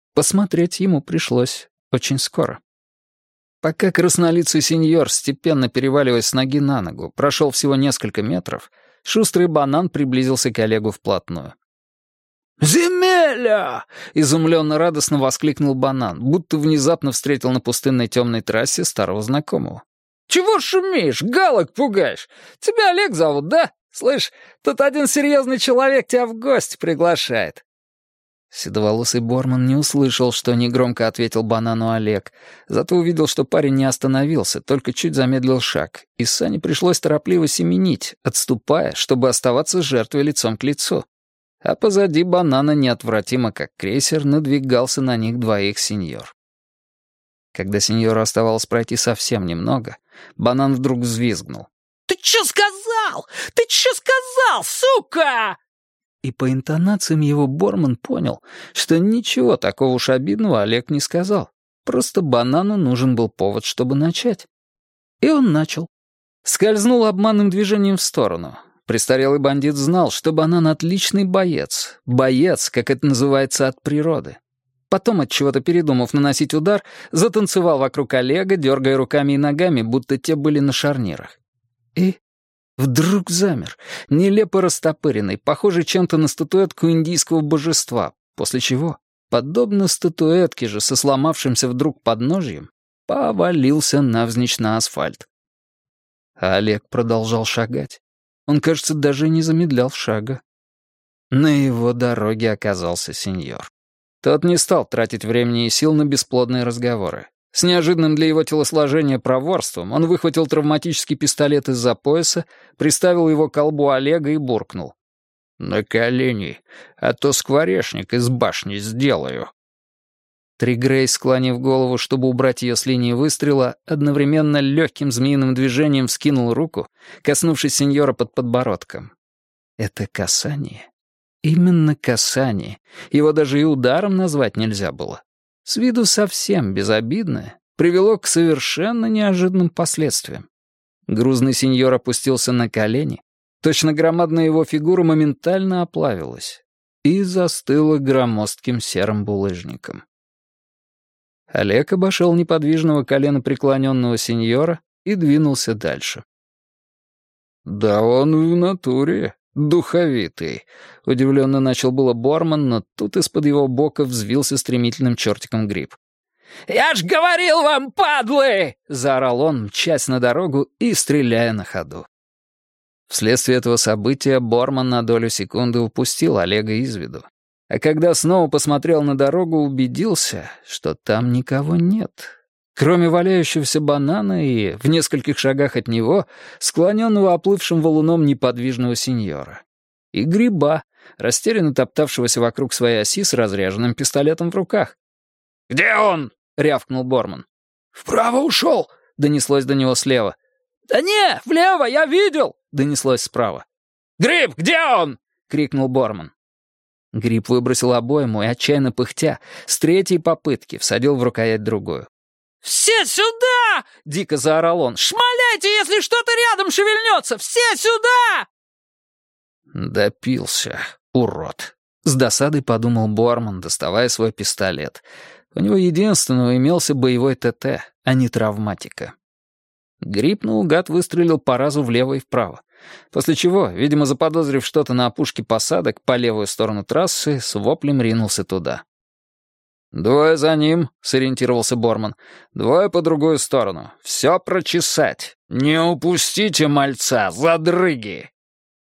Посмотреть ему пришлось очень скоро. Пока краснолицый сеньор, степенно переваливаясь с ноги на ногу, прошел всего несколько метров, шустрый банан приблизился к Олегу вплотную. «Земеля!» — изумленно радостно воскликнул банан, будто внезапно встретил на пустынной темной трассе старого знакомого. «Чего шумишь, галок пугаешь? Тебя Олег зовут, да? Слышь, тут один серьезный человек тебя в гости приглашает». Седоволосый Борман не услышал, что негромко ответил банану Олег, зато увидел, что парень не остановился, только чуть замедлил шаг, и Сане пришлось торопливо семенить, отступая, чтобы оставаться с жертвой лицом к лицу. А позади банана неотвратимо, как крейсер, надвигался на них двоих сеньор. Когда сеньору оставалось пройти совсем немного, банан вдруг взвизгнул. «Ты чё сказал? Ты чё сказал, сука?» И по интонациям его Борман понял, что ничего такого уж обидного Олег не сказал. Просто банану нужен был повод, чтобы начать. И он начал. Скользнул обманным движением в сторону. Престарелый бандит знал, что банан отличный боец. Боец, как это называется, от природы. Потом, от чего-то передумав наносить удар, затанцевал вокруг Олега, дергая руками и ногами, будто те были на шарнирах. И вдруг замер, нелепо растопыренный, похожий чем-то на статуэтку индийского божества, после чего, подобно статуэтке же со сломавшимся вдруг подножьем, повалился навзничь на асфальт. А Олег продолжал шагать. Он, кажется, даже не замедлял шага. На его дороге оказался сеньор. Тот не стал тратить времени и сил на бесплодные разговоры. С неожиданным для его телосложения проворством он выхватил травматический пистолет из-за пояса, приставил его к колбу Олега и буркнул. «На колени, а то скворечник из башни сделаю». Тригрей, склонив голову, чтобы убрать ее с линии выстрела, одновременно легким змеиным движением вскинул руку, коснувшись сеньора под подбородком. Это касание. Именно касание. Его даже и ударом назвать нельзя было. С виду совсем безобидное, привело к совершенно неожиданным последствиям. Грузный сеньор опустился на колени, точно громадная его фигура моментально оплавилась и застыла громоздким серым булыжником. Олег обошел неподвижного коленопреклоненного сеньора и двинулся дальше. «Да он в натуре духовитый», — удивленно начал было Борман, но тут из-под его бока взвился стремительным чертиком гриб. «Я ж говорил вам, падлы!» — заорал он, мчась на дорогу и стреляя на ходу. Вследствие этого события Борман на долю секунды упустил Олега из виду. А когда снова посмотрел на дорогу, убедился, что там никого нет. Кроме валяющегося банана и, в нескольких шагах от него, склоненного оплывшим валуном неподвижного сеньора. И гриба, растерянно топтавшегося вокруг своей оси с разряженным пистолетом в руках. «Где он?» — рявкнул Борман. «Вправо ушел!» — донеслось до него слева. «Да не, влево, я видел!» — донеслось справа. «Гриб, где он?» — крикнул Борман. Гриб выбросил обойму и, отчаянно пыхтя, с третьей попытки всадил в рукоять другую. «Все сюда!» — дико заорал он. «Шмаляйте, если что-то рядом шевельнется! Все сюда!» «Допился, урод!» — с досадой подумал Борман, доставая свой пистолет. У него единственного имелся боевой ТТ, а не травматика. Гриб наугад выстрелил по разу влево и вправо. После чего, видимо, заподозрив что-то на опушке посадок по левую сторону трассы, с воплем ринулся туда. «Двое за ним», — сориентировался Борман. «Двое по другую сторону. Все прочесать. Не упустите мальца, задрыги!»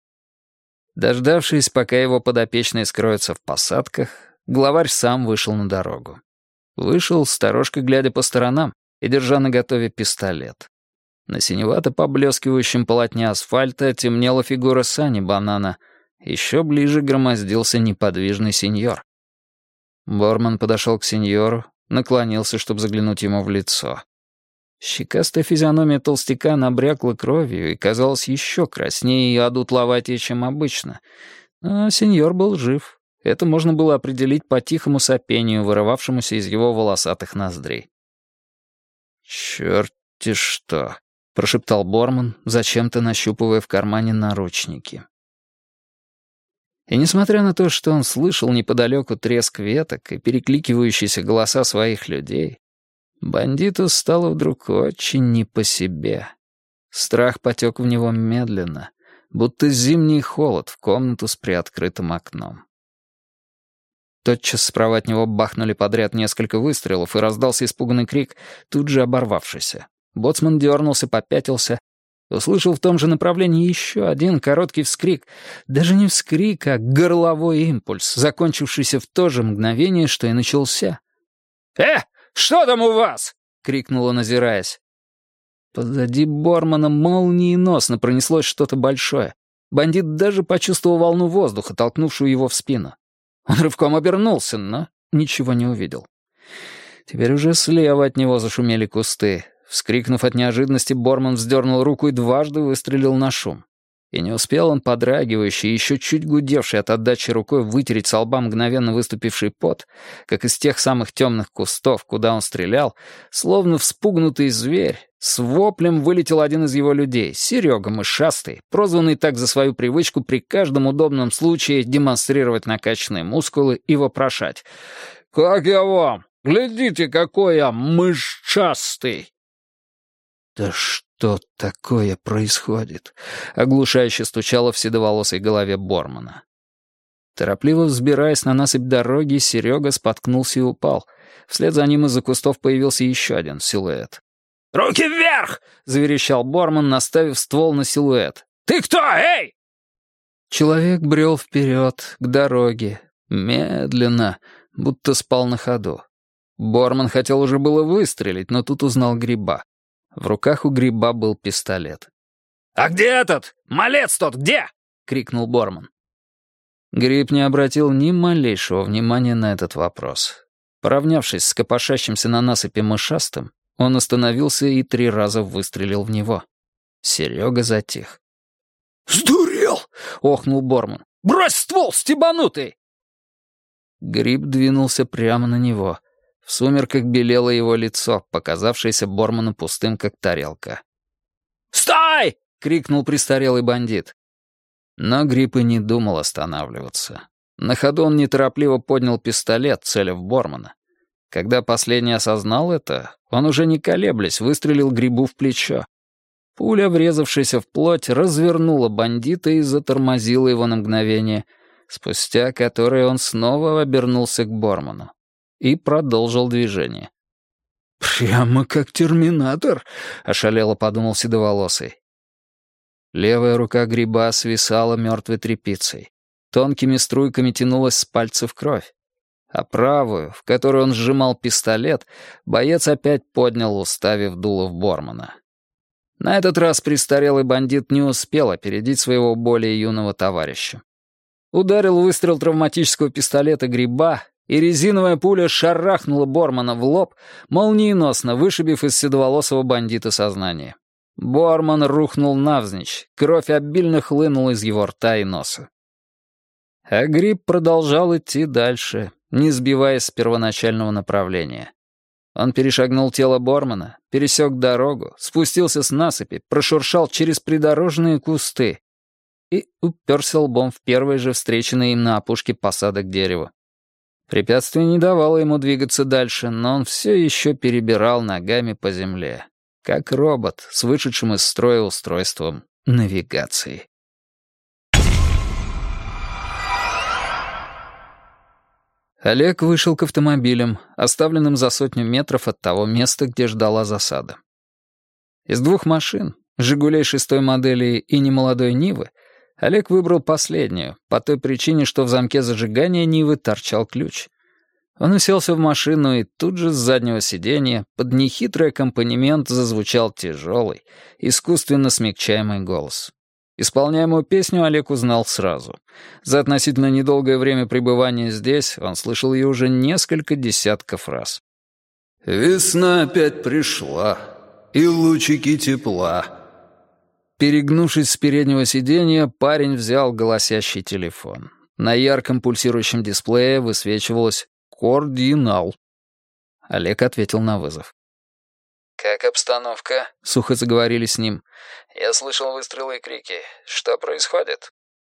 Дождавшись, пока его подопечные скроются в посадках, главарь сам вышел на дорогу. Вышел, сторожко глядя по сторонам и держа наготове пистолет. На синевато поблескивающем полотне асфальта темнела фигура Сани Банана. Еще ближе громоздился неподвижный сеньор. Борман подошел к сеньору, наклонился, чтобы заглянуть ему в лицо. Щекастая физиономия толстяка набрякла кровью и казалась еще краснее и одутловатее, чем обычно. Но сеньор был жив. Это можно было определить по тихому сопению, вырывавшемуся из его волосатых ноздрей. «Черт-те что!» — прошептал Борман, зачем-то нащупывая в кармане наручники. И несмотря на то, что он слышал неподалеку треск веток и перекликивающиеся голоса своих людей, бандиту стало вдруг очень не по себе. Страх потек в него медленно, будто зимний холод в комнату с приоткрытым окном. Тотчас справа от него бахнули подряд несколько выстрелов, и раздался испуганный крик, тут же оборвавшийся. Боцман дернулся, попятился, услышал в том же направлении еще один короткий вскрик. Даже не вскрик, а горловой импульс, закончившийся в то же мгновение, что и начался. Что там у вас?» — крикнул он, озираясь. Позади Бормана молниеносно пронеслось что-то большое. Бандит даже почувствовал волну воздуха, толкнувшую его в спину. Он рывком обернулся, но ничего не увидел. Теперь уже слева от него зашумели кусты. Вскрикнув от неожиданности, Борман вздернул руку и дважды выстрелил на шум. И не успел он, подрагивающий, еще чуть гудевший от отдачи рукой, вытереть со лба мгновенно выступивший пот, как из тех самых темных кустов, куда он стрелял, словно вспугнутый зверь, с воплем вылетел один из его людей, Серега Мышастый, прозванный так за свою привычку при каждом удобном случае демонстрировать накачанные мускулы и вопрошать: «Как я вам? Глядите, какой я мышастый!» «Да что такое происходит?» — оглушающе стучало в седоволосой голове Бормана. Торопливо взбираясь на насыпь дороги, Серега споткнулся и упал. Вслед за ним из-за кустов появился еще один силуэт. «Руки вверх!» — заверещал Борман, наставив ствол на силуэт. «Ты кто, эй?» Человек брел вперед, к дороге, медленно, будто спал на ходу. Борман хотел уже было выстрелить, но тут узнал Гриба. В руках у Гриба был пистолет. «А где этот? Малец тот где?» — крикнул Борман. Гриб не обратил ни малейшего внимания на этот вопрос. Поравнявшись с копошащимся на насыпи Мышастым, он остановился и 3 раза выстрелил в него. Серега затих. «Сдурел!» — охнул Борман. «Брось ствол, стебанутый!» Гриб двинулся прямо на него. В сумерках белело его лицо, показавшееся Борману пустым, как тарелка. «Стой!» — крикнул престарелый бандит. Но Гриб и не думал останавливаться. На ходу он неторопливо поднял пистолет, целя в Бормана. Когда последний осознал это, он уже не колеблясь выстрелил Грибу в плечо. Пуля, врезавшаяся в плоть, развернула бандита и затормозила его на мгновение, спустя которое он снова обернулся к Борману и продолжил движение. «Прямо как терминатор», — ошалело подумал седоволосый. Левая рука Гриба свисала мертвой тряпицей. Тонкими струйками тянулась с пальцев кровь. А правую, в которую он сжимал пистолет, боец опять поднял, уставив дуло в Бормана. На этот раз престарелый бандит не успел опередить своего более юного товарища. Ударил выстрел травматического пистолета Гриба, и резиновая пуля шарахнула Бормана в лоб, молниеносно вышибив из седоволосого бандита сознание. Борман рухнул навзничь, кровь обильно хлынула из его рта и носа. А Гриб продолжал идти дальше, не сбиваясь с первоначального направления. Он перешагнул тело Бормана, пересек дорогу, спустился с насыпи, прошуршал через придорожные кусты и уперся лбом в первое же встреченное им на опушке посадок дерево. Препятствие не давало ему двигаться дальше, но он все еще перебирал ногами по земле, как робот с вышедшим из строя устройством навигации. Олег вышел к автомобилям, оставленным за 100 метров от того места, где ждала засада. Из 2 машин, «Жигулей» 6-й модели и немолодой «Нивы», Олег выбрал последнюю, по той причине, что в замке зажигания «Нивы» торчал ключ. Он уселся в машину, и тут же с заднего сиденья под нехитрый аккомпанемент зазвучал тяжелый, искусственно смягчаемый голос. Исполняемую песню Олег узнал сразу. За относительно недолгое время пребывания здесь он слышал ее уже несколько десятков раз. «Весна опять пришла, и лучики тепла». Перегнувшись с переднего сиденья, парень взял голосящий телефон. На ярком пульсирующем дисплее высвечивалось «Кординал». Олег ответил на вызов. «Как обстановка?» — сухо заговорили с ним. «Я слышал выстрелы и крики. Что происходит?»